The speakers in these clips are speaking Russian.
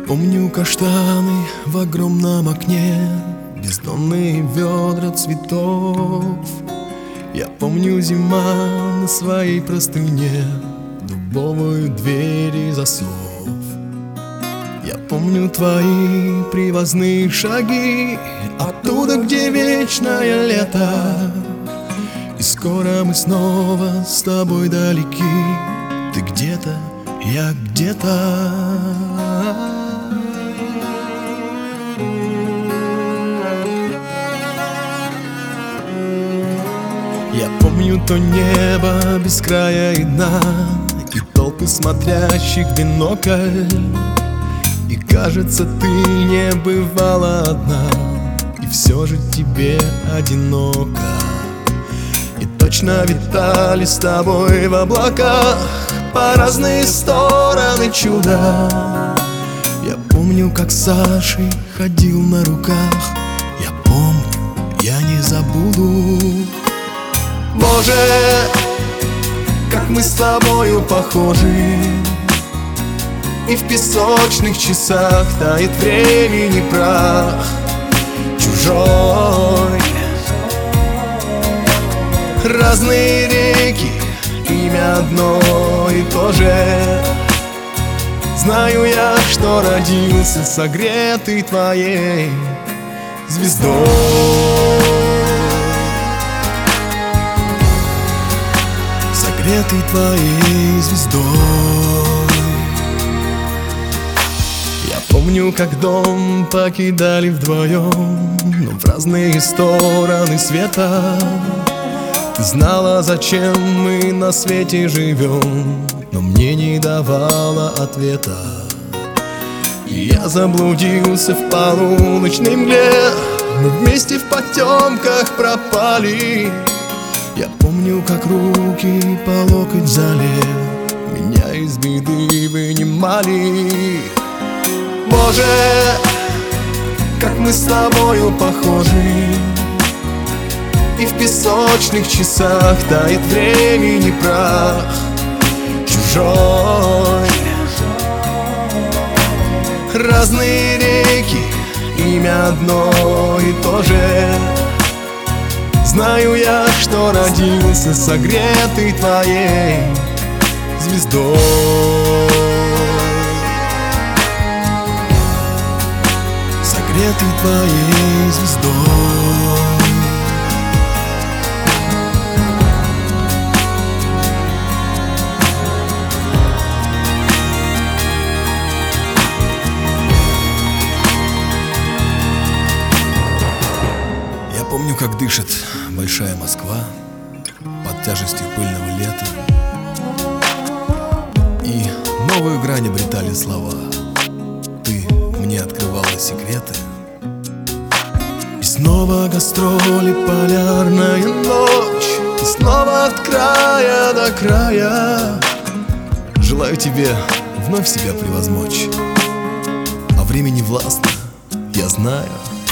Помню каштаны в огромном окне, бездонные ведра цветов. Я помню зима на своей простыне, дубовую дверь и засов. Я помню твои привозные шаги оттуда, где вечное лето. И скоро мы снова с тобой далеки. Ты где-то, я где-то. Я помню то небо без края и дна, и толпы смотрящих в бинокль. И кажется, ты не бывала одна, и все же тебе одиноко. И точно витали с тобой в облаках по разные стороны чуда. Я помню, как с Сашей ходил на руках. Я помню, я не забуду. Боже, как мы с тобою похожи. И в песочных часах тает времени прах чужой. Разные реки, имя одно и то же. Знаю я, что родился согретый твоей звездой. Согретый твоей звездой. Я помню, как дом покидали вдвоем, но в разные стороны света. Ты знала, зачем мы на свете живем, но мне не давала ответа. И я заблудился в полуночной мгле. Мы вместе в потемках пропали. Я помню, как руки по локоть в зале меня из беды вынимали. Боже, как мы с тобою похожи. И в песочных часах тает времени прах чужой. Разные реки, имя одно и то же. Знаю я, что родился согретый твоей звездой. Согретый твоей звездой. Я помню, как дышит большая Москва под тяжестью пыльного лета. И новую грань обретали слова. Ты мне открывала секреты. И снова гастроли, полярная ночь. И снова от края до края. Желаю тебе вновь себя превозмочь. А время не властно, я знаю.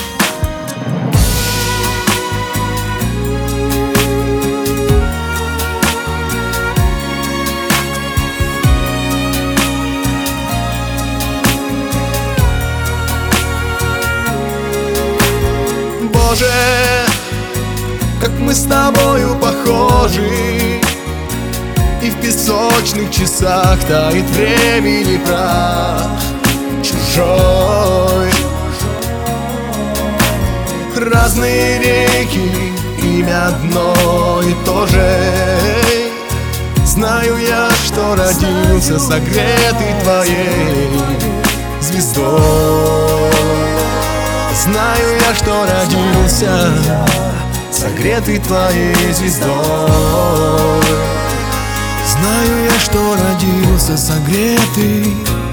Боже, как мы с тобою похожи. И в песочных часах тает времени прах чужой. Разные реки, имя одно и то же. Знаю я, что родился согретый твоей звездой. Знаю я, что родился согретый твоей звездой. Знаю я, что родился согретый